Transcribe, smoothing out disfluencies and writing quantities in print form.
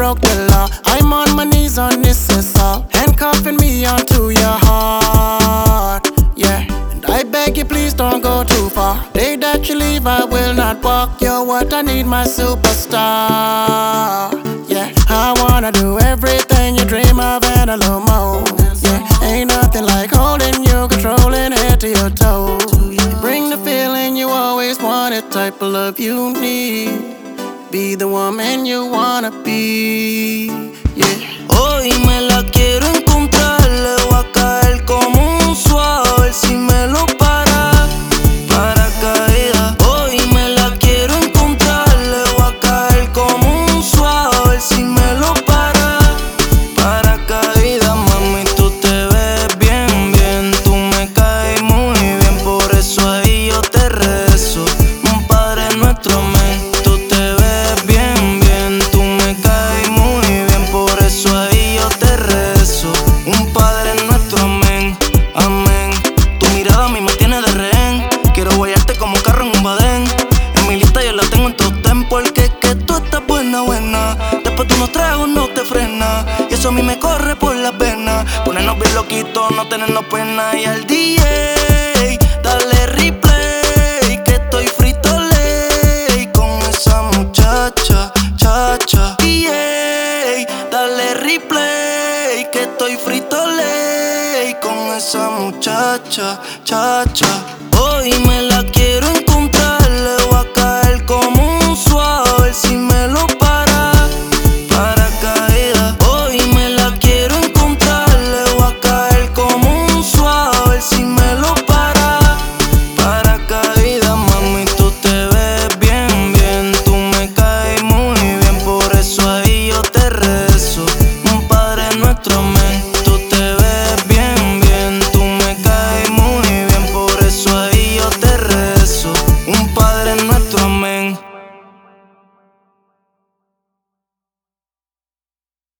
broke the law. I'm on my knees on this assault, handcuffing me onto your heart. Yeah, and I beg you, please don't go too far. Day that you leave, I will not walk. You're what I need, my superstar. Yeah, I wanna do everything you dream of and a little more. Yeah, ain't nothing like holding you, controlling head to your toe. You bring the feeling you always wanted, type of love you need. Be the woman you wanna be. Yeah. Hoy me la quiero encontrar, le voy a caer como un suave, a ver si me lo para caída. Hoy me la quiero encontrar, le voy a caer como un suave, a ver si me lo para caída. Mami, tú te ves bien, bien, tú me caes muy bien, por eso ahí yo te rezo, un Padre Nuestro, amén. Tú te ves bien, bien, tú me caes muy bien, por eso ahí yo te rezo, un Padre Nuestro, amén, amén. Tu mirada a mí me tiene de rehén, quiero guayarte como un carro en un badén. En mi lista yo la tengo en top ten, porque es que tú estás buena, buena. Después de unos tragos no te frena, y eso a mí me corre por las venas. Ponernos bien loquitos, no tenernos pena. Y al DJ, dale replay, que estoy frito ley con esa muchacha, chacha. DJ, dale replay, que estoy frito ley con esa muchacha, chacha.